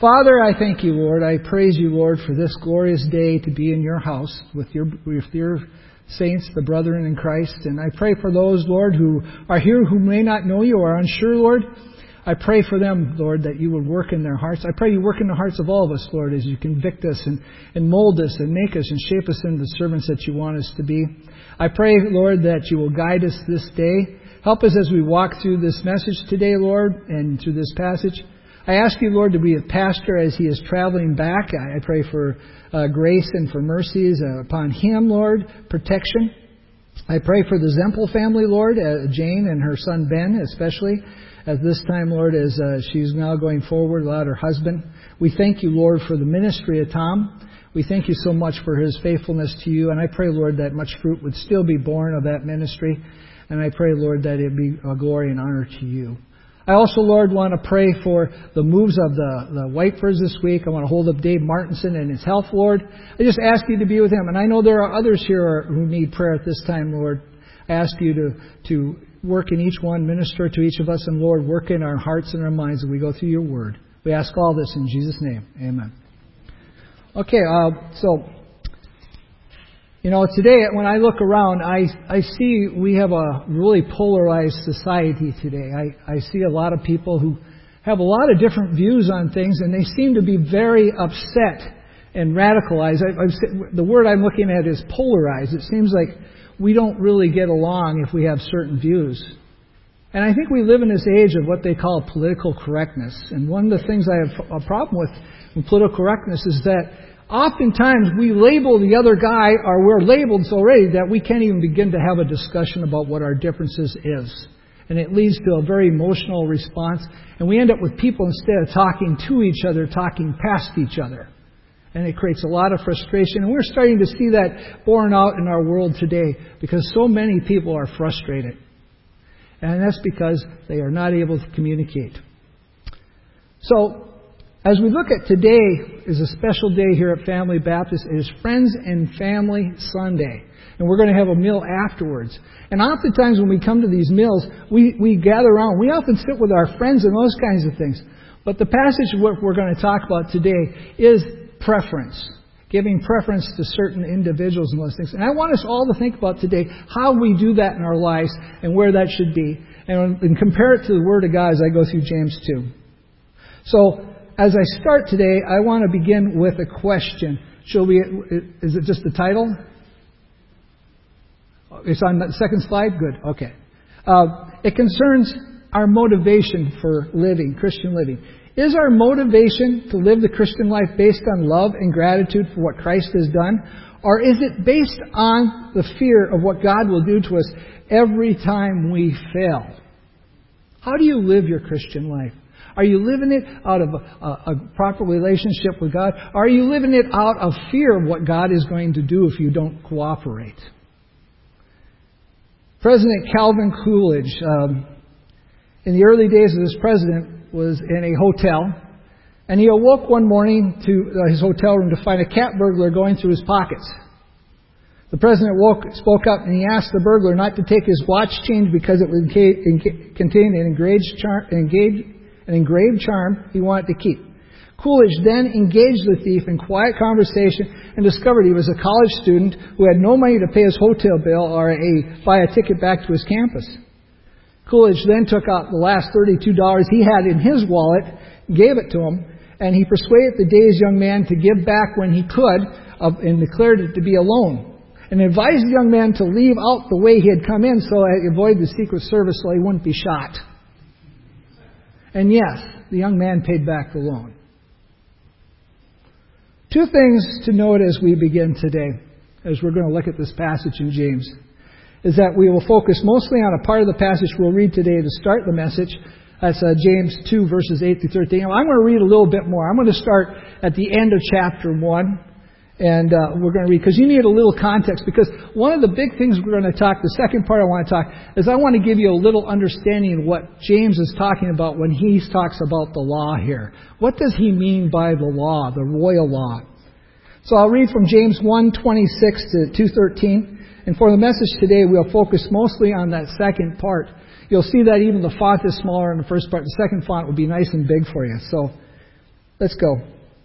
Father, I thank you, Lord. I praise you, Lord, for this glorious day to be in your house with your saints, the brethren in Christ. And I pray for those, Lord, who are here who may not know you or are unsure, Lord. I pray for them, Lord, that you would work in their hearts. I pray you work in the hearts of all of us, Lord, as you convict us and mold us and make us and shape us into the servants that you want us to be. I pray, Lord, that you will guide us this day. Help us as we walk through this message today, Lord, and through this passage. I ask you, Lord, to be with Pastor as he is traveling back. I pray for grace and for mercies upon him, Lord, protection. I pray for the Zempel family, Lord, Jane and her son Ben especially, at this time, Lord, as she's now going forward without her husband. We thank you, Lord, for the ministry of Tom. We thank you so much for his faithfulness to you, and I pray, Lord, that much fruit would still be born of that ministry, and I pray, Lord, that it be a glory and honor to you. I also, Lord, want to pray for the moves of the Whitefors this week. I want to hold up Dave Martinson and his health, Lord. I just ask you to be with him. And I know there are others here who need prayer at this time, Lord. I ask you to work in each one, minister to each of us, and, Lord, work in our hearts and our minds as we go through your word. We ask all this in Jesus' name. Amen. Okay, today when I look around, I see we have a really polarized society today. I see a lot of people who have a lot of different views on things, and they seem to be very upset and radicalized. The word I'm looking at is polarized. It seems like we don't really get along if we have certain views. And I think we live in this age of what they call political correctness. And one of the things I have a problem with in political correctness is that oftentimes we label the other guy, or we're labeled so already that we can't even begin to have a discussion about what our differences is. And it leads to a very emotional response. And we end up with people, instead of talking to each other, talking past each other. And it creates a lot of frustration. And we're starting to see that borne out in our world today because so many people are frustrated. And that's because they are not able to communicate. So, as we look at today is a special day here at Family Baptist. It is Friends and Family Sunday. And we're going to have a meal afterwards. And oftentimes when we come to these meals, we gather around. We often sit with our friends and those kinds of things. But the passage we're going to talk about today is preference. Giving preference to certain individuals and those things. And I want us all to think about today how we do that in our lives and where that should be. And compare it to the Word of God as I go through James 2. So, as I start today, I want to begin with a question. Is it just the title? It's on the second slide? Good. Okay. It concerns our motivation for living, Christian living. Is our motivation to live the Christian life based on love and gratitude for what Christ has done? Or is it based on the fear of what God will do to us every time we fail? How do you live your Christian life? Are you living it out of a proper relationship with God? Or are you living it out of fear of what God is going to do if you don't cooperate? President Calvin Coolidge, in the early days of this president, was in a hotel, and he awoke one morning to his hotel room to find a cat burglar going through his pockets. The president spoke up, and he asked the burglar not to take his watch chain because it contained an engraved charm he wanted to keep. Coolidge then engaged the thief in quiet conversation and discovered he was a college student who had no money to pay his hotel bill or buy a ticket back to his campus. Coolidge then took out the last $32 he had in his wallet, gave it to him, and he persuaded the dazed young man to give back when he could, and declared it to be a loan, and advised the young man to leave out the way he had come in so he avoid the Secret Service so he wouldn't be shot. And yes, the young man paid back the loan. Two things to note as we begin today, as we're going to look at this passage in James, is that we will focus mostly on a part of the passage we'll read today to start the message. That's James 2, verses 8 through 13. I'm going to read a little bit more. I'm going to start at the end of chapter 1. And we're going to read, because you need a little context. Because one of the big things we're going to talk, the second part I want to talk, is I want to give you a little understanding of what James is talking about when he talks about the law here. What does he mean by the law, the royal law? So I'll read from James 1:26 to 2:13. And for the message today, we'll focus mostly on that second part. You'll see that even the font is smaller in the first part. The second font will be nice and big for you. So Let's go.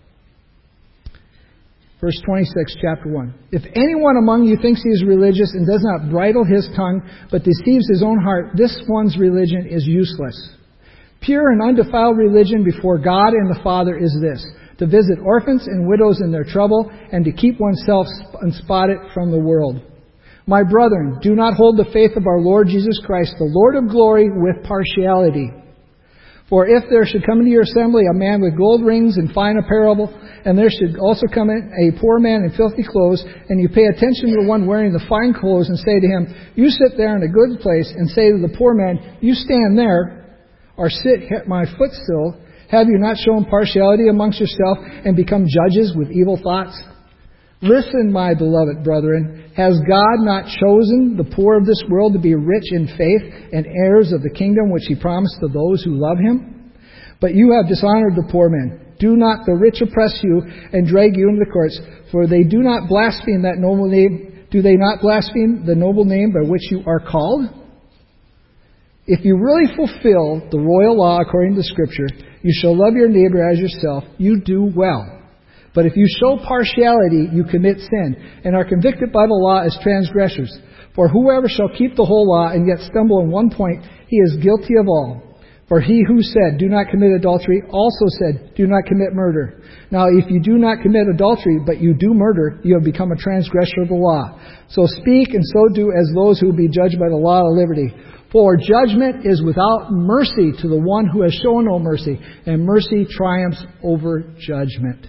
Verse 26, chapter 1. If anyone among you thinks he is religious and does not bridle his tongue, but deceives his own heart, this one's religion is useless. Pure and undefiled religion before God and the Father is this, to visit orphans and widows in their trouble, and to keep oneself unspotted from the world. My brethren, do not hold the faith of our Lord Jesus Christ, the Lord of glory, with partiality. For if there should come into your assembly a man with gold rings and fine apparel, and there should also come in a poor man in filthy clothes, and you pay attention to the one wearing the fine clothes, and say to him, you sit there in a good place, and say to the poor man, you stand there, or sit at my footstool, have you not shown partiality amongst yourself, and become judges with evil thoughts? Listen, my beloved brethren, has God not chosen the poor of this world to be rich in faith and heirs of the kingdom which He promised to those who love Him? But you have dishonored the poor man. Do not the rich oppress you and drag you into the courts, for they do not blaspheme that noble name. Do they not blaspheme the noble name by which you are called? If you really fulfill the royal law according to Scripture, you shall love your neighbor as yourself. You do well. But if you show partiality, you commit sin, and are convicted by the law as transgressors. For whoever shall keep the whole law and yet stumble in one point, he is guilty of all. For he who said, do not commit adultery, also said, do not commit murder. Now if you do not commit adultery, but you do murder, you have become a transgressor of the law. So speak and so do as those who will be judged by the law of liberty. For judgment is without mercy to the one who has shown no mercy, and mercy triumphs over judgment.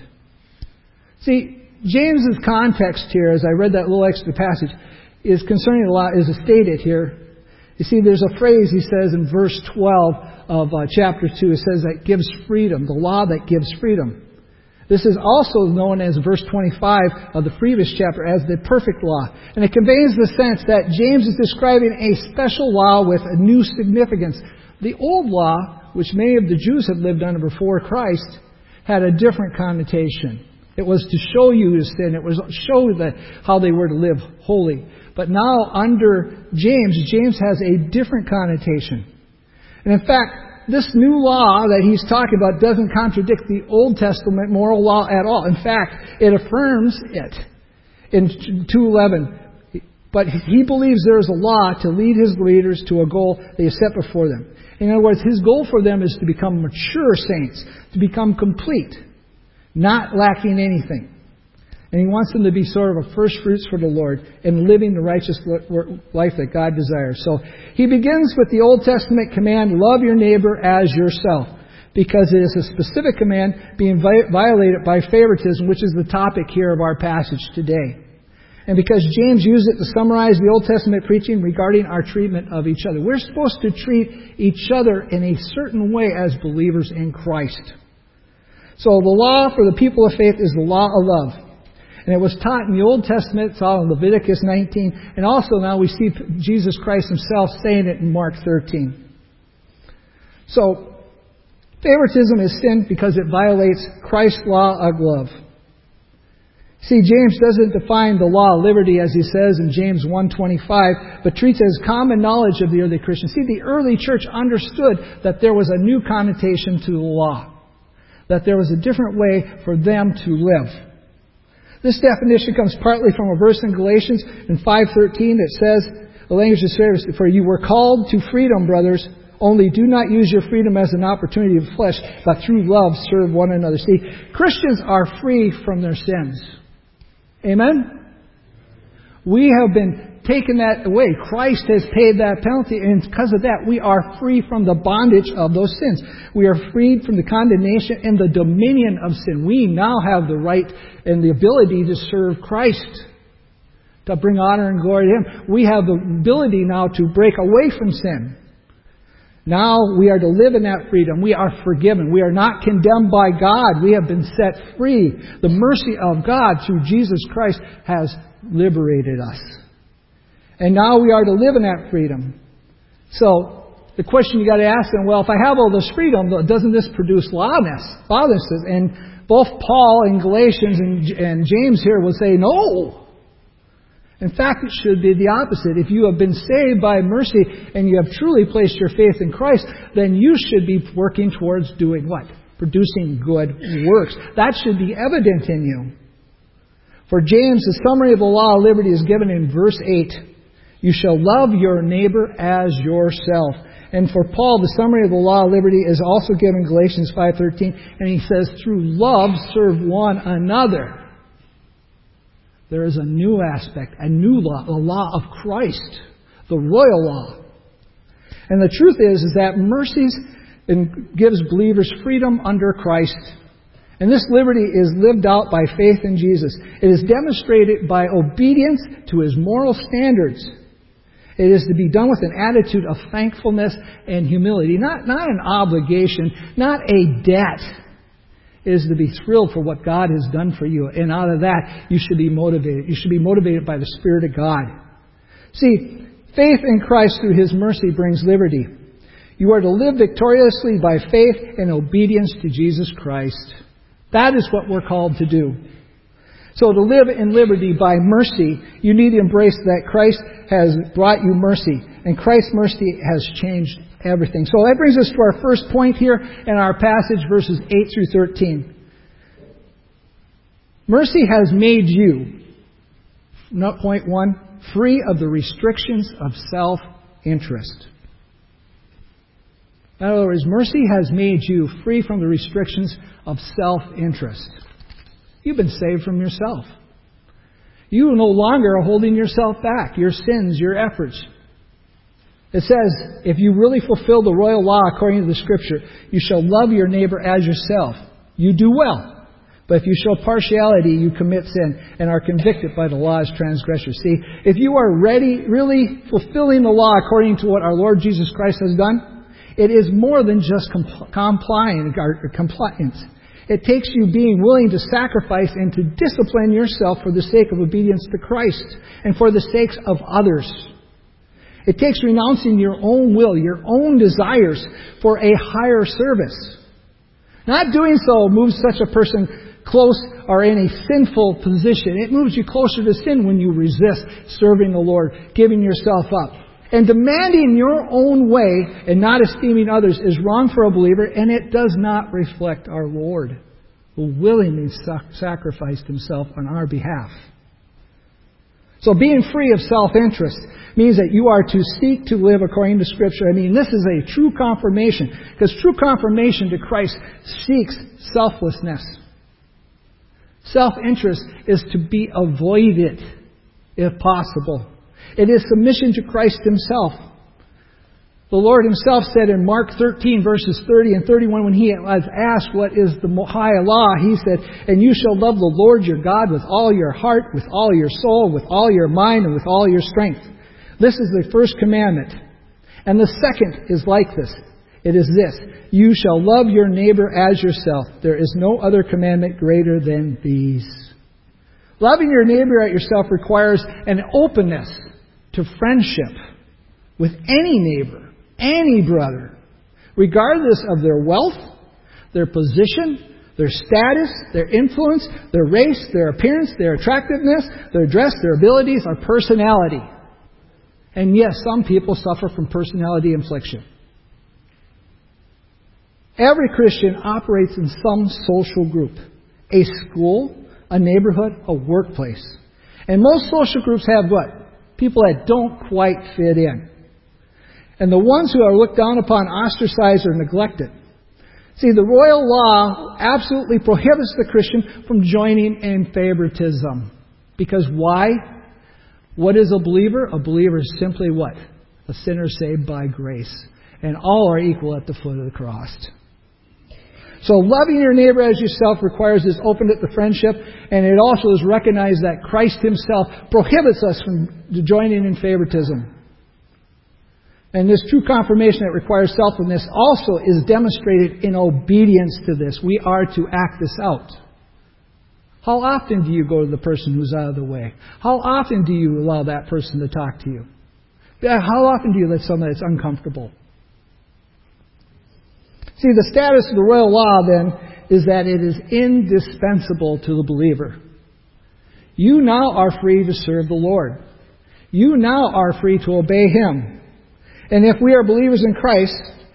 See, James's context here, as I read that little extra passage, is concerning the law, is stated here. You see, there's a phrase he says in verse 12 of chapter 2. It says that gives freedom, the law that gives freedom. This is also known as verse 25 of the previous chapter as the perfect law. And it conveys the sense that James is describing a special law with a new significance. The old law, which many of the Jews had lived under before Christ, had a different connotation. It was to show you to sin. It was to show how they were to live holy. But now under James, James has a different connotation. And in fact, this new law that he's talking about doesn't contradict the Old Testament moral law at all. In fact, it affirms it in 2:11. But he believes there is a law to lead his readers to a goal they have set before them. In other words, his goal for them is to become mature saints, to become complete, not lacking anything. And he wants them to be sort of a first fruits for the Lord and living the righteous life that God desires. So he begins with the Old Testament command, love your neighbor as yourself, because it is a specific command being violated by favoritism, which is the topic here of our passage today. And because James used it to summarize the Old Testament preaching regarding our treatment of each other. We're supposed to treat each other in a certain way as believers in Christ. So the law for the people of faith is the law of love. And it was taught in the Old Testament. It's all in Leviticus 19. And also now we see Jesus Christ Himself saying it in Mark 13. So, favoritism is sin because it violates Christ's law of love. See, James doesn't define the law of liberty as he says in James 1:25, but treats it as common knowledge of the early Christians. See, the early church understood that there was a new connotation to the law. That there was a different way for them to live. This definition comes partly from a verse in Galatians in 5:13 that says, the language is fair, for you were called to freedom, brothers, only do not use your freedom as an opportunity of flesh, but through love serve one another. See, Christians are free from their sins. Amen? We have been taken that away. Christ has paid that penalty, and because of that, we are free from the bondage of those sins. We are freed from the condemnation and the dominion of sin. We now have the right and the ability to serve Christ, to bring honor and glory to Him. We have the ability now to break away from sin. Now we are to live in that freedom. We are forgiven. We are not condemned by God. We have been set free. The mercy of God through Jesus Christ has liberated us. And now we are to live in that freedom. So, the question you got to ask them, well, if I have all this freedom, doesn't this produce lawlessness? And both Paul in Galatians and James here will say, no. In fact, it should be the opposite. If you have been saved by mercy and you have truly placed your faith in Christ, then you should be working towards doing what? producing good works. That should be evident in you. For James, the summary of the law of liberty is given in verse 8. You shall love your neighbor as yourself. And for Paul, the summary of the law of liberty is also given in Galatians 5:13. And he says, through love serve one another. There is a new aspect, a new law, the law of Christ, the royal law. And the truth is that mercy gives believers freedom under Christ. And this liberty is lived out by faith in Jesus. It is demonstrated by obedience to His moral standards. It is to be done with an attitude of thankfulness and humility. Not an obligation, not a debt. It is to be thrilled for what God has done for you. And out of that, you should be motivated. You should be motivated by the Spirit of God. See, faith in Christ through His mercy brings liberty. You are to live victoriously by faith and obedience to Jesus Christ. That is what we're called to do. So to live in liberty by mercy, you need to embrace that Christ has brought you mercy. And Christ's mercy has changed everything. So that brings us to our first point here in our passage, verses 8 through 13. Mercy has made you, point 1, free of the restrictions of self-interest. In other words, mercy has made you free from the restrictions of self-interest. You've been saved from yourself. You no longer are holding yourself back, your sins, your efforts. It says, if you really fulfill the royal law according to the Scripture, you shall love your neighbor as yourself. You do well. But if you show partiality, you commit sin and are convicted by the law as transgressors. See, if you are really fulfilling the law according to what our Lord Jesus Christ has done, it is more than just compliance. It takes you being willing to sacrifice and to discipline yourself for the sake of obedience to Christ and for the sakes of others. It takes renouncing your own will, your own desires for a higher service. Not doing so moves such a person close or in a sinful position. It moves you closer to sin when you resist serving the Lord, giving yourself up. And demanding your own way and not esteeming others is wrong for a believer, and it does not reflect our Lord, who willingly sacrificed Himself on our behalf. So being free of self-interest means that you are to seek to live according to Scripture. I mean, this is a true confirmation, because true confirmation to Christ seeks selflessness. Self-interest is to be avoided, if possible. It is submission to Christ Himself. The Lord Himself said in Mark 13, verses 30 and 31, when He was asked what is the high law, He said, and you shall love the Lord your God with all your heart, with all your soul, with all your mind, and with all your strength. This is the first commandment. And the second is like this. It is this. You shall love your neighbor as yourself. There is no other commandment greater than these. Loving your neighbor as yourself requires an openness to friendship with any neighbor, any brother, regardless of their wealth, their position, their status, their influence, their race, their appearance, their attractiveness, their dress, their abilities, or personality. And yes, some people suffer from personality infliction. Every Christian operates in some social group, a school, a neighborhood, a workplace. And most social groups have what? People that don't quite fit in. And the ones who are looked down upon, ostracized, or neglected. See, the royal law absolutely prohibits the Christian from joining in favoritism. Because why? What is a believer? A believer is simply what? A sinner saved by grace. And all are equal at the foot of the cross. So loving your neighbor as yourself requires this openness to friendship, and it also is recognized that Christ Himself prohibits us from joining in favoritism. And this true confirmation that requires selflessness also is demonstrated in obedience to this. We are to act this out. How often do you go to the person who's out of the way? How often do you allow that person to talk to you? How often do you let someone that's uncomfortable? See, the status of the royal law, then, is that it is indispensable to the believer. You now are free to serve the Lord. You now are free to obey Him. And if we are believers in Christ,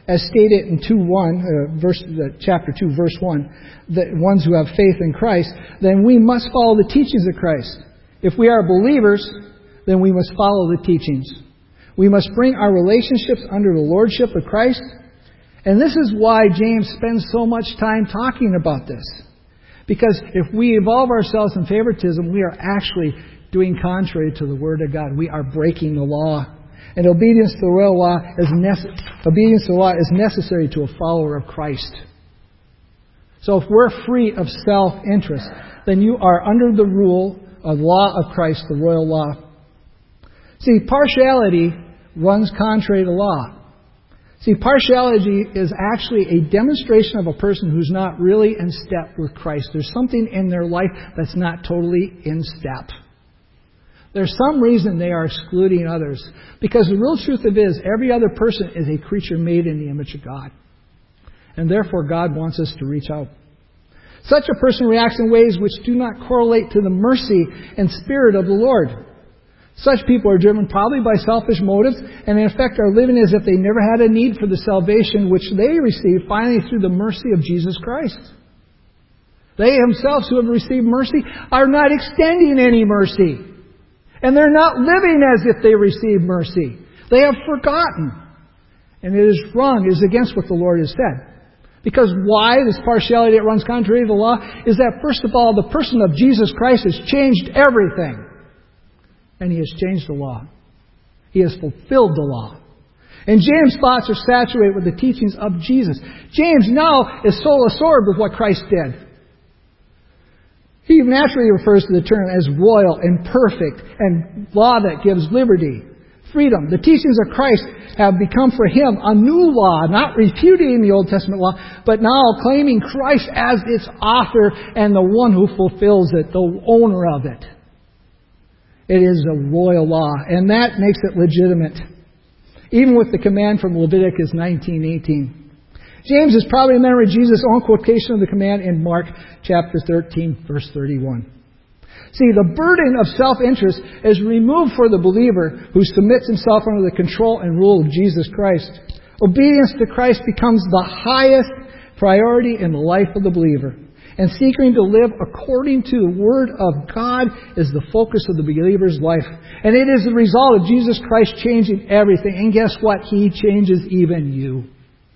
as stated in chapter 2, verse 1, the ones who have faith in Christ, then we must follow the teachings of Christ. If we are believers, then we must follow the teachings. We must bring our relationships under the lordship of Christ. And this is why James spends so much time talking about this. Because if we involve ourselves in favoritism, we are actually doing contrary to the Word of God. We are breaking the law. And obedience to the royal law is necessary to a follower of Christ. So if we're free of self-interest, then you are under the rule of the law of Christ, the royal law. See, partiality runs contrary to law. See, partiality is actually a demonstration of a person who's not really in step with Christ. There's something in their life that's not totally in step. There's some reason they are excluding others. Because the real truth of it is, every other person is a creature made in the image of God. And therefore, God wants us to reach out. Such a person reacts in ways which do not correlate to the mercy and spirit of the Lord. Such people are driven probably by selfish motives, and in effect are living as if they never had a need for the salvation which they received finally through the mercy of Jesus Christ. They themselves who have received mercy are not extending any mercy. And they're not living as if they received mercy. They have forgotten. And it is wrong. It is against what the Lord has said. Because why this partiality that runs contrary to the law is that, first of all, the person of Jesus Christ has changed everything. And He has changed the law. He has fulfilled the law. And James' thoughts are saturated with the teachings of Jesus. James now is so absorbed with what Christ did. He naturally refers to the term as royal and perfect and law that gives liberty, freedom. The teachings of Christ have become for him a new law, not repudiating the Old Testament law, but now claiming Christ as its author and the one who fulfills it, the owner of it. It is a royal law, and that makes it legitimate. Even with the command from Leviticus 19:18. James is probably remembering Jesus' own quotation of the command in Mark chapter 13, verse 31. See, the burden of self-interest is removed for the believer who submits himself under the control and rule of Jesus Christ. Obedience to Christ becomes the highest priority in the life of the believer. And seeking to live according to the Word of God is the focus of the believer's life. And it is the result of Jesus Christ changing everything. And guess what? He changes even you.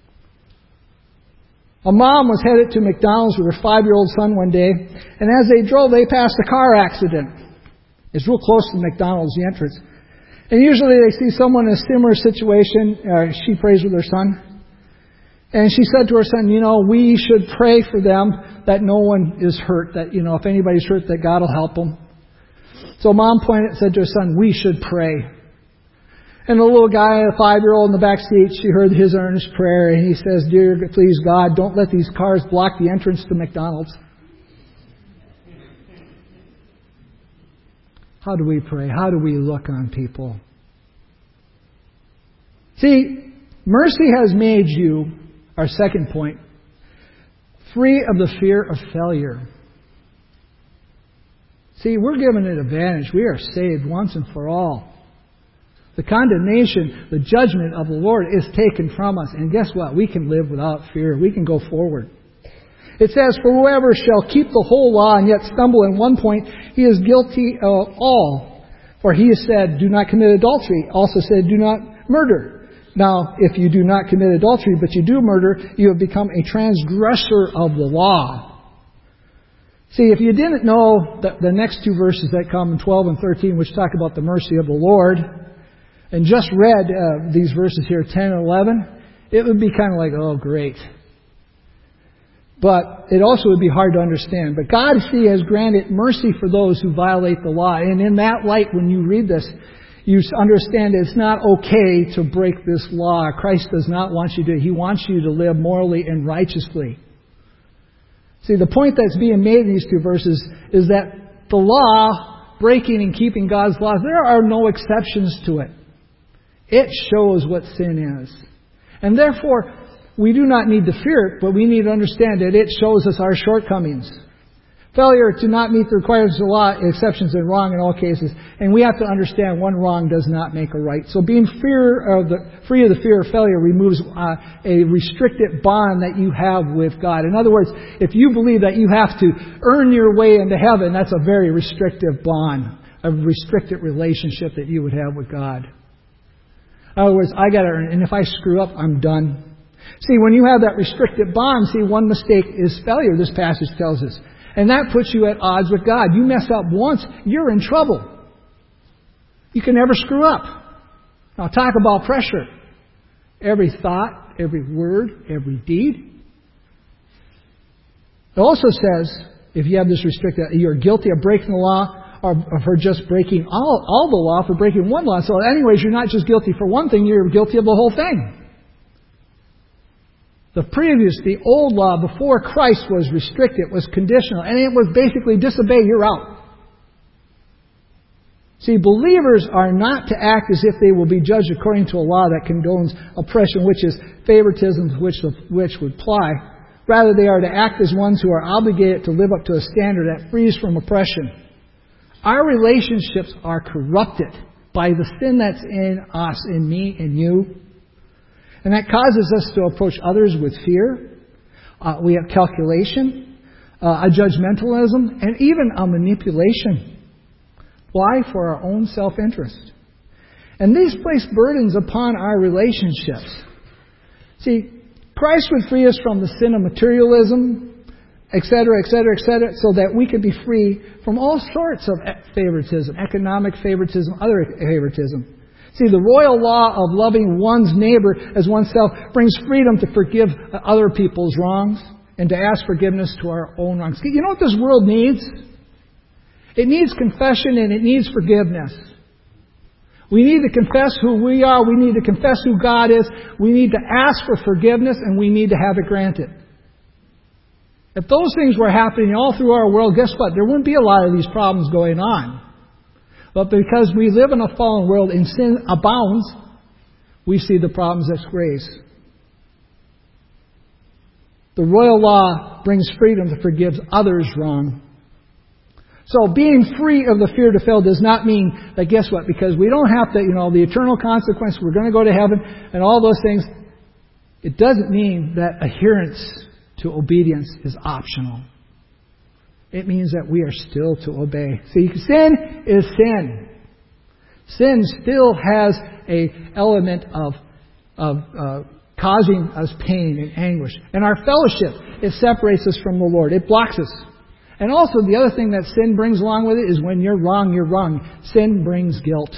A mom was headed to McDonald's with her 5-year-old son one day, and as they drove, they passed a car accident. It's real close to McDonald's, the entrance. And usually they see someone in a similar situation. She prays with her son. And she said to her son, we should pray for them that no one is hurt, that, if anybody's hurt, that God will help them. So mom pointed and said to her son, we should pray. And the little guy, a 5-year-old in the back seat, she heard his earnest prayer, and he says, "Dear, please God, don't let these cars block the entrance to McDonald's." How do we pray? How do we look on people? See, mercy has made you, our second point, free of the fear of failure. See, we're given an advantage. We are saved once and for all. The condemnation, the judgment of the Lord is taken from us. And guess what? We can live without fear. We can go forward. It says, "For whoever shall keep the whole law and yet stumble in one point, he is guilty of all. For he has said, 'Do not commit adultery.' Also said, 'Do not murder.' Now, if you do not commit adultery, but you do murder, you have become a transgressor of the law." See, if you didn't know the next two verses that come in 12 and 13, which talk about the mercy of the Lord, and just read these verses here, 10 and 11, it would be kind of like, oh, great. But it also would be hard to understand. But God, see, has granted mercy for those who violate the law. And in that light, when you read this, you understand it's not okay to break this law. Christ does not want you to. He wants you to live morally and righteously. See, the point that's being made in these two verses is that the law, breaking and keeping God's laws, there are no exceptions to it. It shows what sin is. And therefore, we do not need to fear it, but we need to understand that it shows us our shortcomings. Failure to not meet the requirements of the law, exceptions and wrong in all cases. And we have to understand one wrong does not make a right. So being free of the fear of failure removes a restricted bond that you have with God. In other words, if you believe that you have to earn your way into heaven, that's a very restrictive bond, a restricted relationship that you would have with God. In other words, I got to earn, and if I screw up, I'm done. See, when you have that restricted bond, one mistake is failure, this passage tells us. And that puts you at odds with God. You mess up once, you're in trouble. You can never screw up. Now talk about pressure. Every thought, every word, every deed. It also says, if you have this restricted, you're guilty of breaking the law or for just breaking all the law, for breaking one law. So anyways, you're not just guilty for one thing, you're guilty of the whole thing. The old law before Christ was restricted, was conditional, and it was basically disobey, you're out. See, believers are not to act as if they will be judged according to a law that condones oppression, which is favoritism, which would apply. Rather, they are to act as ones who are obligated to live up to a standard that frees from oppression. Our relationships are corrupted by the sin that's in us, in me, in you. And that causes us to approach others with fear. We have calculation, a judgmentalism, and even a manipulation. Why? For our own self-interest. And these place burdens upon our relationships. See, Christ would free us from the sin of materialism, etc., etc., etc., so that we could be free from all sorts of favoritism, economic favoritism, other favoritism. See, the royal law of loving one's neighbor as oneself brings freedom to forgive other people's wrongs and to ask forgiveness to our own wrongs. You know what this world needs? It needs confession and it needs forgiveness. We need to confess who we are. We need to confess who God is. We need to ask for forgiveness and we need to have it granted. If those things were happening all through our world, guess what? There wouldn't be a lot of these problems going on. But because we live in a fallen world and sin abounds, we see the problems as grace. The royal law brings freedom to forgive others wrong. So being free of the fear to fail does not mean that, guess what, because we don't have to, the eternal consequence, we're going to go to heaven and all those things. It doesn't mean that adherence to obedience is optional. It means that we are still to obey. See, sin is sin. Sin still has an element of causing us pain and anguish. And our fellowship, it separates us from the Lord. It blocks us. And also the other thing that sin brings along with it is when you're wrong, you're wrong. Sin brings guilt.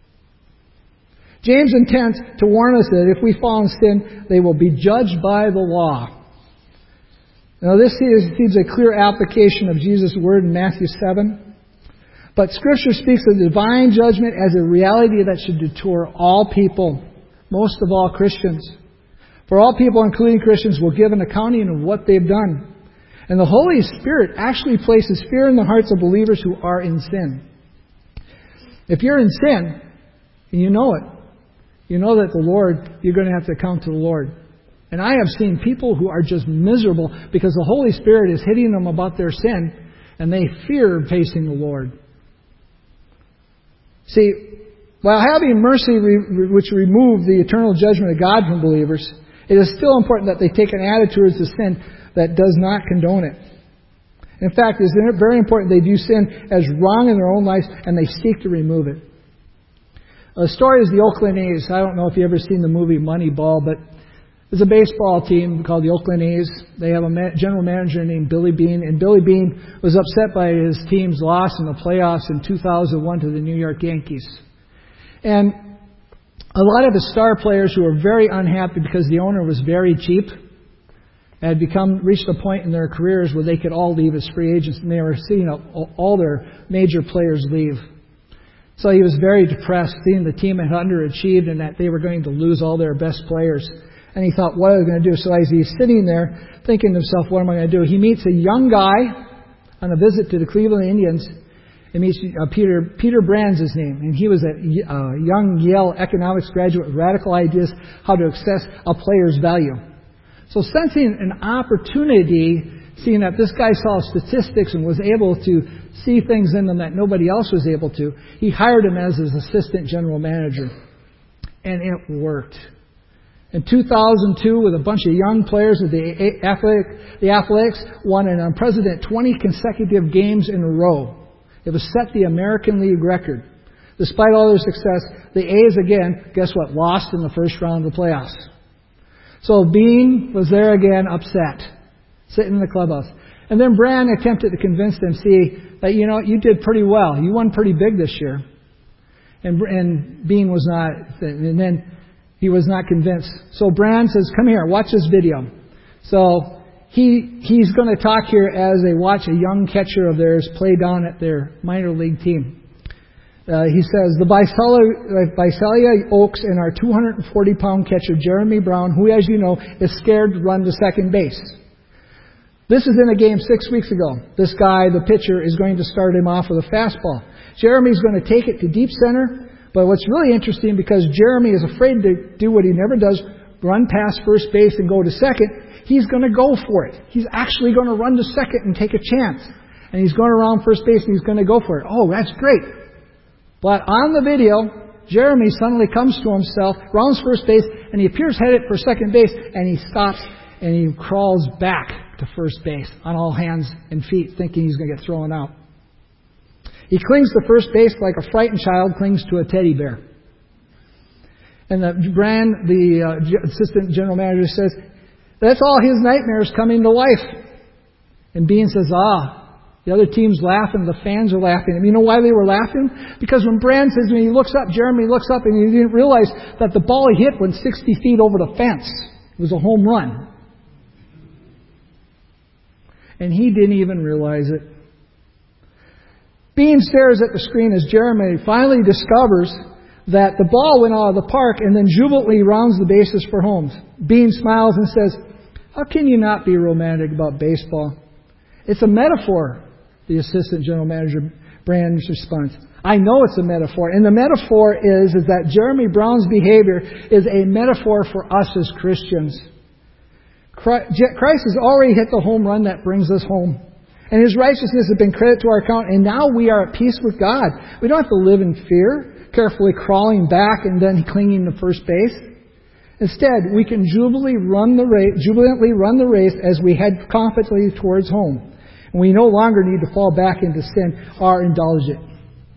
James intends to warn us that if we fall in sin, they will be judged by the law. Now this seems a clear application of Jesus' word in Matthew 7. But Scripture speaks of divine judgment as a reality that should deter all people, most of all Christians. For all people, including Christians, will give an accounting of what they've done. And the Holy Spirit actually places fear in the hearts of believers who are in sin. If you're in sin, and you know it, you know that you're going to have to account to the Lord. And I have seen people who are just miserable because the Holy Spirit is hitting them about their sin, and they fear facing the Lord. See, while having mercy which removes the eternal judgment of God from believers, it is still important that they take an attitude towards the sin that does not condone it. In fact, it's very important they view sin as wrong in their own lives and they seek to remove it. The story is the Oakland A's. I don't know if you've ever seen the movie Moneyball, but there's a baseball team called the Oakland A's. They have a general manager named Billy Beane, and Billy Beane was upset by his team's loss in the playoffs in 2001 to the New York Yankees. And a lot of the star players who were very unhappy because the owner was very cheap had reached a point in their careers where they could all leave as free agents, and they were seeing all their major players leave. So he was very depressed, seeing the team had underachieved and that they were going to lose all their best players. And he thought, what are they going to do? So as he's sitting there thinking to himself, what am I going to do? He meets a young guy on a visit to the Cleveland Indians. He meets Peter Brand's his name. And he was a young Yale economics graduate with radical ideas how to assess a player's value. So sensing an opportunity seeing that this guy saw statistics and was able to see things in them that nobody else was able to, he hired him as his assistant general manager. And it worked. In 2002, with a bunch of young players, the Athletics won an unprecedented 20 consecutive games in a row. It was set the American League record. Despite all their success, the A's again, guess what, lost in the first round of the playoffs. So Bean was there again, upset, sitting in the clubhouse. And then Brand attempted to convince them, see, that, you did pretty well. You won pretty big this year. And Bean was not, and then he was not convinced. So Brand says, come here, watch this video. So he's going to talk here as they watch a young catcher of theirs play down at their minor league team. He says, the Visalia Oaks and our 240-pound catcher, Jeremy Brown, who, as you know, is scared to run to second base. This is in a game 6 weeks ago. This guy, the pitcher, is going to start him off with a fastball. Jeremy's going to take it to deep center. But what's really interesting, because Jeremy is afraid to do what he never does, run past first base and go to second, he's going to go for it. He's actually going to run to second and take a chance. And he's going around first base and he's going to go for it. Oh, that's great. But on the video, Jeremy suddenly comes to himself, rounds first base, and he appears headed for second base, and he stops and he crawls back to first base on all hands and feet, thinking he's going to get thrown out. He clings to first base like a frightened child clings to a teddy bear. And the assistant general manager says, that's all his nightmares coming to life. And Bean says, the other team's laughing, the fans are laughing. And you know why they were laughing? Because when Brand says, when he looks up, Jeremy looks up and he didn't realize that the ball he hit went 60 feet over the fence. It was a home run. And he didn't even realize it. Bean stares at the screen as Jeremy finally discovers that the ball went out of the park and then jubilantly rounds the bases for home. Bean smiles and says, how can you not be romantic about baseball? It's a metaphor, the assistant general manager Brand's response. I know it's a metaphor. And the metaphor is that Jeremy Brown's behavior is a metaphor for us as Christians. Christ has already hit the home run that brings us home. And His righteousness has been credited to our account, and now we are at peace with God. We don't have to live in fear, carefully crawling back and then clinging to first base. Instead, we can jubilantly run the race as we head confidently towards home. And we no longer need to fall back into sin or indulge it.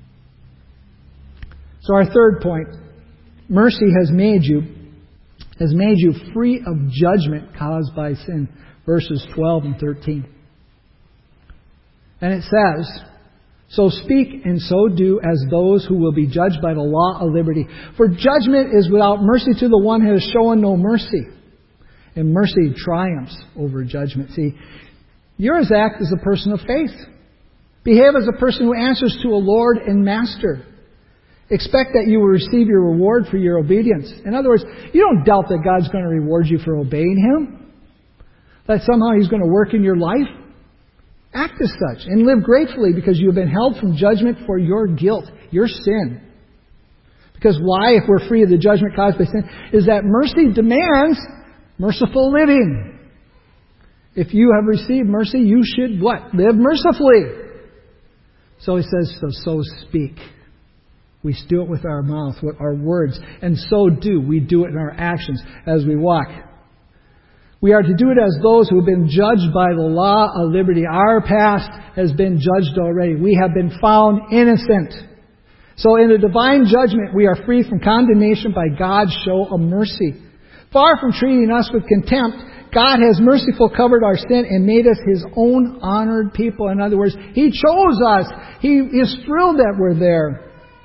So our third point, mercy has made you free of judgment caused by sin. Verses 12 and 13. And it says, so speak and so do as those who will be judged by the law of liberty. For judgment is without mercy to the one who has shown no mercy. And mercy triumphs over judgment. See, yours act as a person of faith. Behave as a person who answers to a Lord and Master. Expect that you will receive your reward for your obedience. In other words, you don't doubt that God's going to reward you for obeying Him. That somehow He's going to work in your life. Act as such and live gratefully because you have been held from judgment for your guilt, your sin. Because why, if we're free of the judgment caused by sin, is that mercy demands merciful living. If you have received mercy, you should what? Live mercifully. So He says, so speak. We do it with our mouth, with our words, and so do. We do it in our actions as we walk. We are to do it as those who have been judged by the law of liberty. Our past has been judged already. We have been found innocent. So in the divine judgment, we are free from condemnation by God's show of mercy. Far from treating us with contempt, God has mercifully covered our sin and made us His own honored people. In other words, He chose us. He is thrilled that we're there.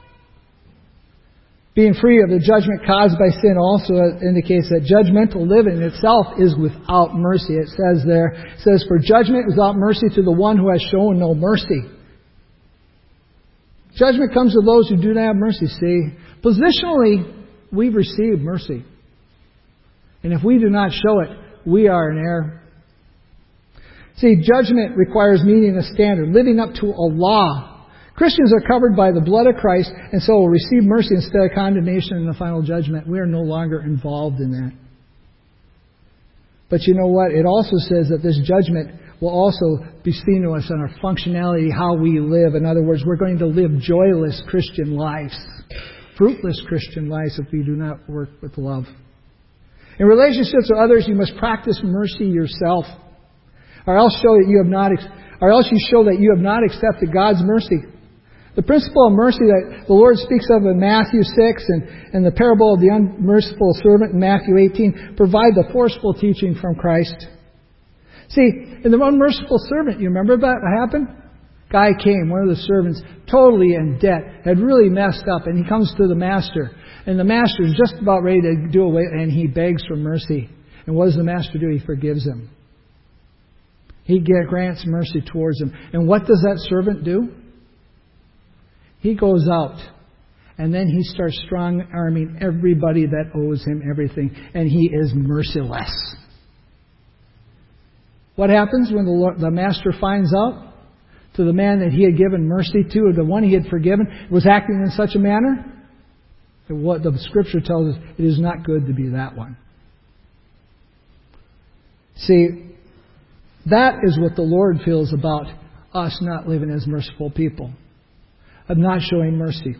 Being free of the judgment caused by sin also indicates that judgmental living itself is without mercy. It says, for judgment is without mercy to the one who has shown no mercy. Judgment comes to those who do not have mercy. See, positionally, we've received mercy. And if we do not show it, we are in error. See, judgment requires meeting a standard, living up to a law. Christians are covered by the blood of Christ, and so will receive mercy instead of condemnation in the final judgment. We are no longer involved in that. But you know what? It also says that this judgment will also be seen to us in our functionality, how we live. In other words, we're going to live joyless Christian lives, fruitless Christian lives if we do not work with love. In relationships with others, you must practice mercy yourself, or else you show that you have not accepted God's mercy. The principle of mercy that the Lord speaks of in Matthew 6 and the parable of the unmerciful servant in Matthew 18 provide the forceful teaching from Christ. See, in the unmerciful servant, you remember that happened? Guy came, one of the servants, totally in debt, had really messed up, and he comes to the master. And the master is just about ready to do away, and he begs for mercy. And what does the master do? He forgives him. He grants mercy towards him. And what does that servant do? He goes out, and then he starts strong-arming everybody that owes him everything, and he is merciless. What happens when the master finds out to the man that he had given mercy to, or the one he had forgiven, was acting in such a manner? What the Scripture tells us, it is not good to be that one. See, that is what the Lord feels about us not living as merciful people, of not showing mercy.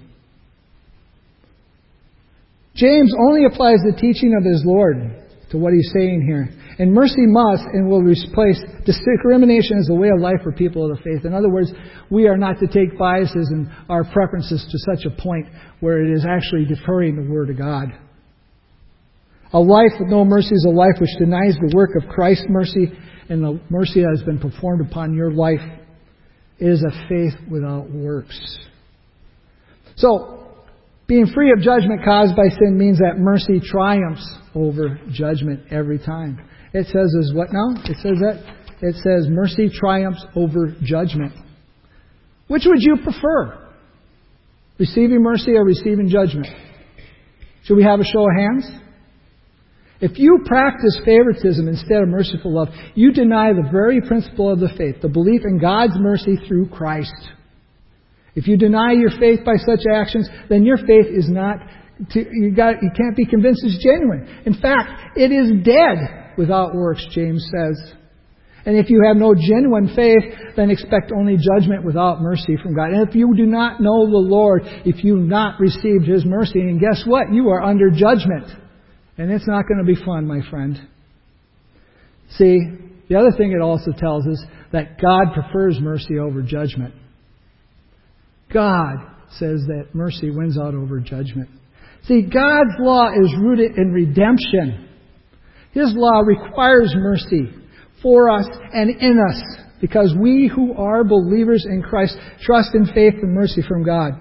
James only applies the teaching of his Lord to what he's saying here. And mercy must and will replace discrimination as a way of life for people of the faith. In other words, we are not to take biases and our preferences to such a point where it is actually deferring the Word of God. A life with no mercy is a life which denies the work of Christ's mercy and the mercy that has been performed upon your life. It is a faith without works. So, being free of judgment caused by sin means that mercy triumphs over judgment every time. It says is what now? It says that? It says mercy triumphs over judgment. Which would you prefer? Receiving mercy or receiving judgment? Should we have a show of hands? If you practice favoritism instead of merciful love, you deny the very principle of the faith, the belief in God's mercy through Christ. If you deny your faith by such actions, then your faith is not, you can't be convinced it's genuine. In fact, it is dead without works, James says. And if you have no genuine faith, then expect only judgment without mercy from God. And if you do not know the Lord, if you've not received His mercy, and guess what? You are under judgment. And it's not going to be fun, my friend. See, the other thing it also tells us that God prefers mercy over judgment. God says that mercy wins out over judgment. See, God's law is rooted in redemption. His law requires mercy for us and in us because we who are believers in Christ trust in faith and mercy from God.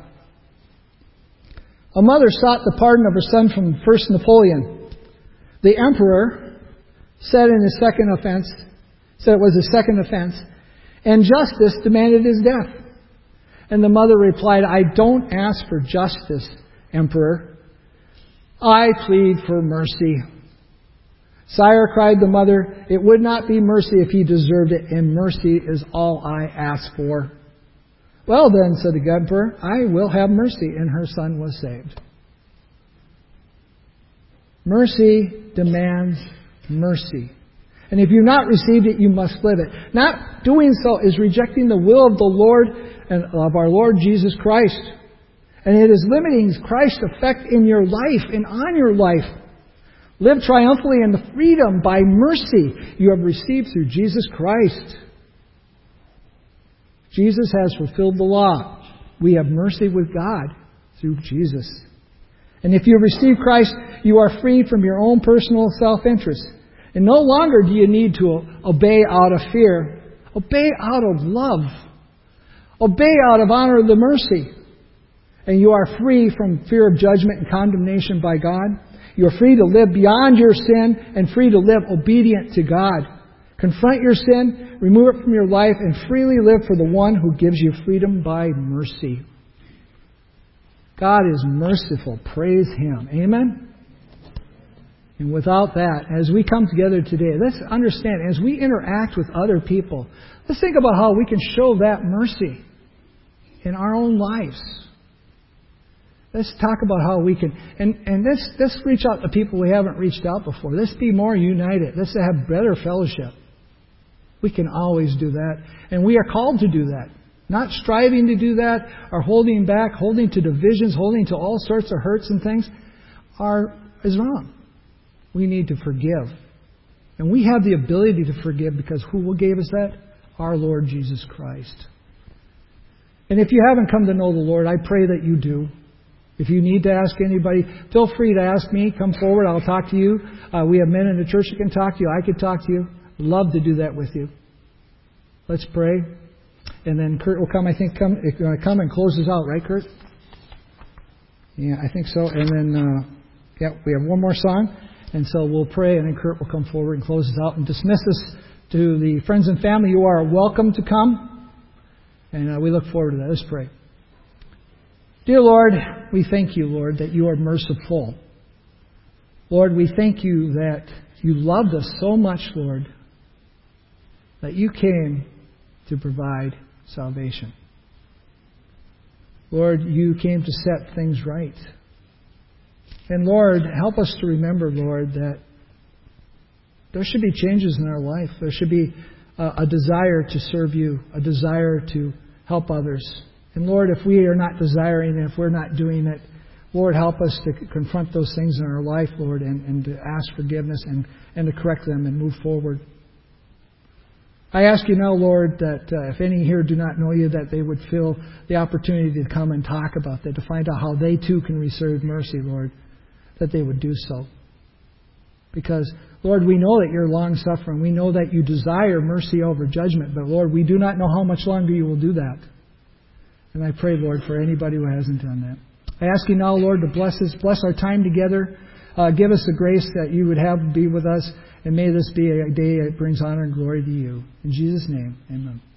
A mother sought the pardon of her son from First Napoleon. The emperor said it was a second offense, and justice demanded his death. And the mother replied, "I don't ask for justice, Emperor. I plead for mercy." "Sire," cried the mother, "it would not be mercy if he deserved it, and mercy is all I ask for." "Well then," said the emperor, "I will have mercy," and her son was saved. Mercy demands mercy. And if you've not received it, you must live it. Not doing so is rejecting the will of the Lord and of our Lord Jesus Christ. And it is limiting Christ's effect in your life and on your life. Live triumphantly in the freedom by mercy you have received through Jesus Christ. Jesus has fulfilled the law. We have mercy with God through Jesus. And if you receive Christ, you are free from your own personal self-interest. And no longer do you need to obey out of fear. Obey out of love. Obey out of honor of the mercy. And you are free from fear of judgment and condemnation by God. You are free to live beyond your sin and free to live obedient to God. Confront your sin, remove it from your life, and freely live for the one who gives you freedom by mercy. God is merciful. Praise Him. Amen? And without that, as we come together today, let's understand, as we interact with other people, let's think about how we can show that mercy in our own lives. Let's talk about how we can, and let's reach out to people we haven't reached out before. Let's be more united. Let's have better fellowship. We can always do that. And we are called to do that. Not striving to do that, or holding back, holding to divisions, holding to all sorts of hurts and things, is wrong. We need to forgive. And we have the ability to forgive because who gave us that? Our Lord Jesus Christ. And if you haven't come to know the Lord, I pray that you do. If you need to ask anybody, feel free to ask me. Come forward. I'll talk to you. We have men in the church that can talk to you. I could talk to you. Love to do that with you. Let's pray. And then Kurt will come, come and close us out. Right, Kurt? Yeah, I think so. And then, we have one more song. And so we'll pray, and then Kurt will come forward and close us out and dismiss us to the friends and family. You are welcome to come. And we look forward to that. Let's pray. Dear Lord, we thank you, Lord, that you are merciful. Lord, we thank you that you loved us so much, Lord, that you came to provide salvation. Lord, you came to set things right. And Lord, help us to remember, Lord, that there should be changes in our life. There should be a desire to serve you, a desire to help others. And Lord, if we are not desiring it, if we're not doing it, Lord, help us to confront those things in our life, Lord, and to ask forgiveness and to correct them and move forward. I ask you now, Lord, that if any here do not know you, that they would feel the opportunity to come and talk about that, to find out how they too can receive mercy, Lord, that they would do so. Because, Lord, we know that you're long-suffering. We know that you desire mercy over judgment. But, Lord, we do not know how much longer you will do that. And I pray, Lord, for anybody who hasn't done that. I ask you now, Lord, to bless us, bless our time together. Give us the grace that you would have be with us. And may this be a day that brings honor and glory to you. In Jesus' name, amen.